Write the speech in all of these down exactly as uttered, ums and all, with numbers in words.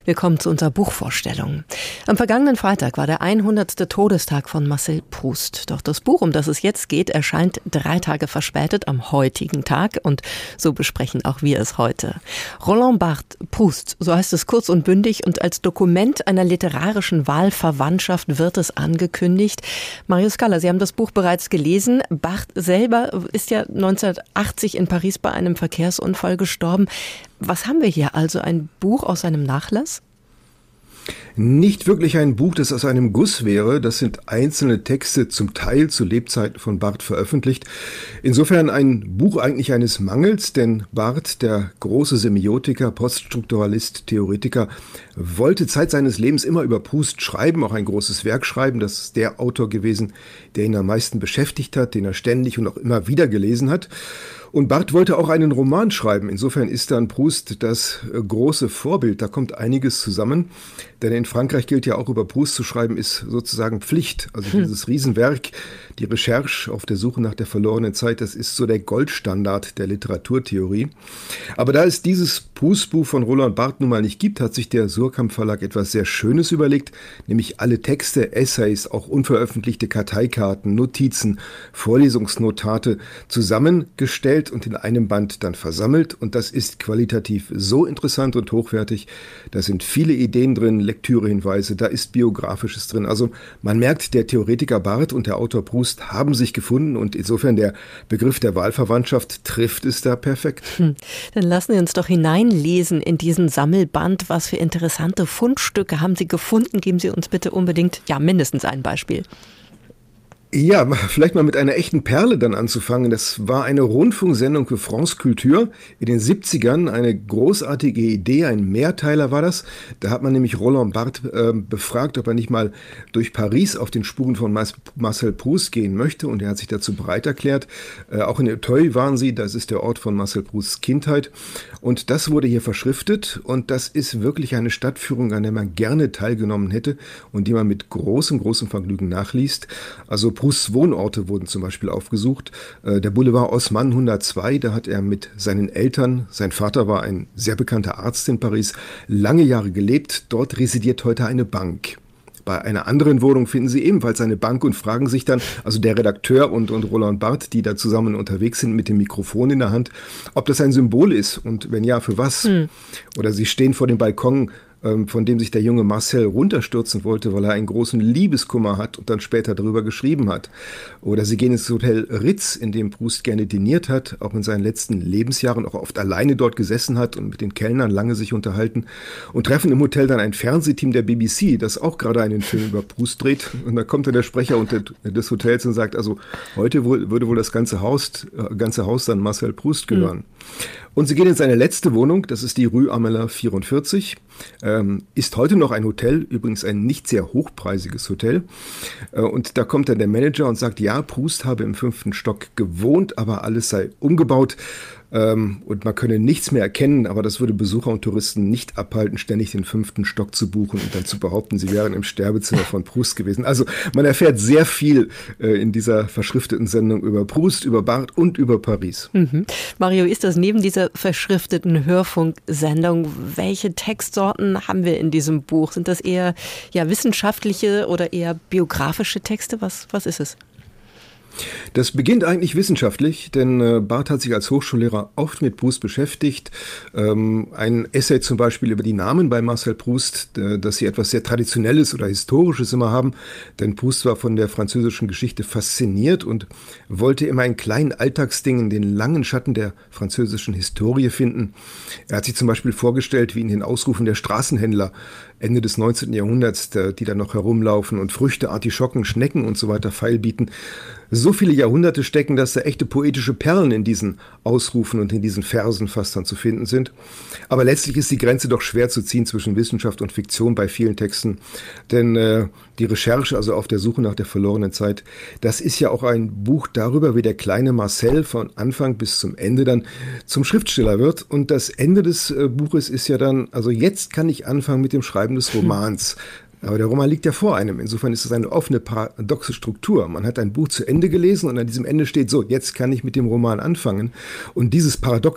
Willkommen zu unserer Buchvorstellung. Am vergangenen Freitag war der hundertste Todestag von Marcel Proust. Doch das Buch, um das es jetzt geht, erscheint drei Tage verspätet am heutigen Tag. Und so besprechen auch wir es heute. Roland Barthes, Proust, so heißt es kurz und bündig. Und als Dokument einer literarischen Wahlverwandtschaft wird es angekündigt. Mario Scala, Sie haben das Buch bereits gelesen. Barthes selber ist ja neunzehnhundertachtzig in Paris bei einem Verkehrsunfall gestorben. Was haben wir hier also? Ein Buch aus seinem Nachlass? Nicht wirklich ein Buch, das aus einem Guss wäre. Das sind einzelne Texte, zum Teil zu Lebzeiten von Barthes veröffentlicht. Insofern ein Buch eigentlich eines Mangels, denn Barthes, der große Semiotiker, Poststrukturalist, Theoretiker, wollte Zeit seines Lebens immer über Proust schreiben, auch ein großes Werk schreiben. Das ist der Autor gewesen, der ihn am meisten beschäftigt hat, den er ständig und auch immer wieder gelesen hat. Und Barthes wollte auch einen Roman schreiben. Insofern ist dann Proust das große Vorbild. Da kommt einiges zusammen. Denn in Frankreich gilt ja auch, über Proust zu schreiben, ist sozusagen Pflicht. Also hm. dieses Riesenwerk, die Recherche auf der Suche nach der verlorenen Zeit, das ist so der Goldstandard der Literaturtheorie. Aber da es dieses Proust-Buch von Roland Barthes nun mal nicht gibt, hat sich der Suhrkamp Verlag etwas sehr Schönes überlegt, nämlich alle Texte, Essays, auch unveröffentlichte Karteikarten, Notizen, Vorlesungsnotate zusammengestellt und in einem Band dann versammelt. Und das ist qualitativ so interessant und hochwertig. Da sind viele Ideen drin, Lektürehinweise, da ist Biografisches drin. Also man merkt, der Theoretiker Barthes und der Autor Proust haben sich gefunden und insofern der Begriff der Wahlverwandtschaft trifft es da perfekt. Hm. Dann lassen Sie uns doch hineinlesen in diesen Sammelband. Was für interessante Fundstücke haben Sie gefunden? Geben Sie uns bitte unbedingt, ja, mindestens ein Beispiel. Ja, vielleicht mal mit einer echten Perle dann anzufangen. Das war eine Rundfunksendung für France Culture in den siebzigern. Eine großartige Idee, ein Mehrteiler war das. Da hat man nämlich Roland Barthes äh, befragt, ob er nicht mal durch Paris auf den Spuren von Marcel Proust gehen möchte. Und er hat sich dazu bereit erklärt. Äh, auch in Auteuil waren sie, das ist der Ort von Marcel Prousts Kindheit. Und das wurde hier verschriftet. Und das ist wirklich eine Stadtführung, an der man gerne teilgenommen hätte und die man mit großem, großem Vergnügen nachliest. Also Prousts Wohnorte wurden zum Beispiel aufgesucht. Der Boulevard Haussmann hundertzwei, da hat er mit seinen Eltern, sein Vater war ein sehr bekannter Arzt in Paris, lange Jahre gelebt. Dort residiert heute eine Bank. Bei einer anderen Wohnung finden Sie ebenfalls eine Bank und fragen sich dann, also der Redakteur und, und Roland Barthes, die da zusammen unterwegs sind mit dem Mikrofon in der Hand, ob das ein Symbol ist und wenn ja, für was? Hm. Oder Sie stehen vor dem Balkon, von dem sich der junge Marcel runterstürzen wollte, weil er einen großen Liebeskummer hat und dann später darüber geschrieben hat. Oder sie gehen ins Hotel Ritz, in dem Proust gerne diniert hat, auch in seinen letzten Lebensjahren auch oft alleine dort gesessen hat und mit den Kellnern lange sich unterhalten und treffen im Hotel dann ein Fernsehteam der B B C, das auch gerade einen Film über Proust dreht. Und da kommt dann der Sprecher des Hotels und sagt, also heute wohl, würde wohl das ganze Haus, ganze Haus dann Marcel Proust gehören. Mhm. Und sie gehen in seine letzte Wohnung, das ist die Rue Amelin vierundvierzig, ähm, ist heute noch ein Hotel, übrigens ein nicht sehr hochpreisiges Hotel. Äh, und da kommt dann der Manager und sagt, ja, Proust habe im fünften Stock gewohnt, aber alles sei umgebaut. Ähm, und man könne nichts mehr erkennen, aber das würde Besucher und Touristen nicht abhalten, ständig den fünften Stock zu buchen und dann zu behaupten, sie wären im Sterbezimmer von Proust gewesen. Also man erfährt sehr viel äh, in dieser verschrifteten Sendung über Proust, über Barthes und über Paris. Mhm. Mario, ist das neben dieser verschrifteten Hörfunksendung, welche Textsorten haben wir in diesem Buch? Sind das eher ja, wissenschaftliche oder eher biografische Texte? Was, was ist es? Das beginnt eigentlich wissenschaftlich, denn äh, Barthes hat sich als Hochschullehrer oft mit Proust beschäftigt. Ähm, ein Essay zum Beispiel über die Namen bei Marcel Proust, äh, dass sie etwas sehr Traditionelles oder Historisches immer haben, denn Proust war von der französischen Geschichte fasziniert und wollte immer in kleinen Alltagsdingen den langen Schatten der französischen Historie finden. Er hat sich zum Beispiel vorgestellt, wie in den Ausrufen der Straßenhändler Ende des neunzehnten Jahrhunderts, die da noch herumlaufen und Früchte, Artischocken, Schnecken und so weiter feilbieten. So viele Jahrhunderte stecken, dass da echte poetische Perlen in diesen Ausrufen und in diesen Versen fast dann zu finden sind. Aber letztlich ist die Grenze doch schwer zu ziehen zwischen Wissenschaft und Fiktion bei vielen Texten. Denn äh, die Recherche, also auf der Suche nach der verlorenen Zeit, das ist ja auch ein Buch darüber, wie der kleine Marcel von Anfang bis zum Ende dann zum Schriftsteller wird. Und das Ende des äh, Buches ist ja dann, also jetzt kann ich anfangen mit dem Schreiben des Romans. Aber der Roman liegt ja vor einem. Insofern ist es eine offene, paradoxe Struktur. Man hat ein Buch zu Ende gelesen und an diesem Ende steht so, jetzt kann ich mit dem Roman anfangen. Und dieses Paradoxe,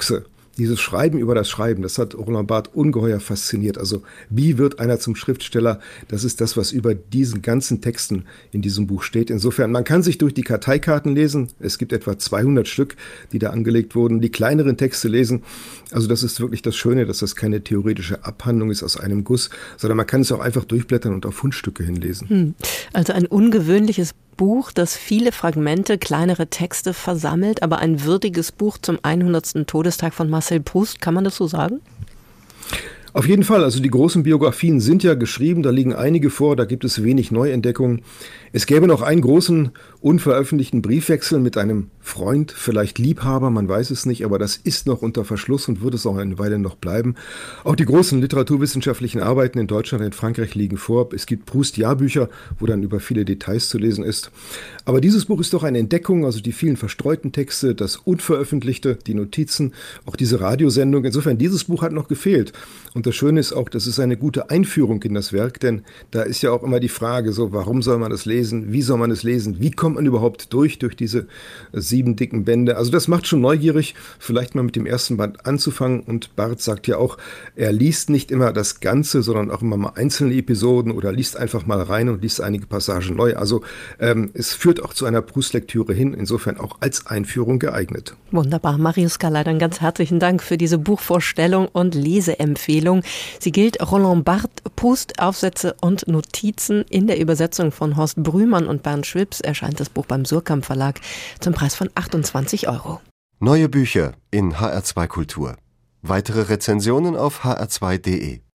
Dieses Schreiben über das Schreiben, das hat Roland Barthes ungeheuer fasziniert. Also wie wird einer zum Schriftsteller? Das ist das, was über diesen ganzen Texten in diesem Buch steht. Insofern, man kann sich durch die Karteikarten lesen. Es gibt etwa zweihundert Stück, die da angelegt wurden. Die kleineren Texte lesen. Also das ist wirklich das Schöne, dass das keine theoretische Abhandlung ist aus einem Guss, sondern man kann es auch einfach durchblättern und auf Fundstücke hinlesen. Hm. Also ein ungewöhnliches Buch, das viele Fragmente, kleinere Texte versammelt, aber ein würdiges Buch zum hundertsten Todestag von Marcel Proust. Kann man das so sagen? Auf jeden Fall, also die großen Biografien sind ja geschrieben, da liegen einige vor, da gibt es wenig Neuentdeckungen. Es gäbe noch einen großen, unveröffentlichten Briefwechsel mit einem Freund, vielleicht Liebhaber, man weiß es nicht, aber das ist noch unter Verschluss und wird es auch eine Weile noch bleiben. Auch die großen literaturwissenschaftlichen Arbeiten in Deutschland und in Frankreich liegen vor. Es gibt Proust-Jahrbücher, wo dann über viele Details zu lesen ist. Aber dieses Buch ist doch eine Entdeckung, also die vielen verstreuten Texte, das Unveröffentlichte, die Notizen, auch diese Radiosendung. Insofern, dieses Buch hat noch gefehlt. Und das Schöne ist auch, das ist eine gute Einführung in das Werk, denn da ist ja auch immer die Frage, so, warum soll man das lesen? Wie soll man es lesen? Wie kommt man überhaupt durch, durch diese sieben dicken Bände? Also das macht schon neugierig, vielleicht mal mit dem ersten Band anzufangen. Und Barthes sagt ja auch, er liest nicht immer das Ganze, sondern auch immer mal einzelne Episoden oder liest einfach mal rein und liest einige Passagen neu. Also ähm, es führt auch zu einer Proust-Lektüre hin, insofern auch als Einführung geeignet. Wunderbar. Marius Scaller, dann ganz herzlichen Dank für diese Buchvorstellung und Leseempfehlung. Sie gilt Roland Barthes, Proust, Aufsätze und Notizen in der Übersetzung von Horst Brümann und Bernd Schwips erscheint das Buch beim Surkamp Verlag zum Preis von achtundzwanzig Euro. Neue Bücher in H R zwei Kultur. Weitere Rezensionen auf h r zwei punkt de.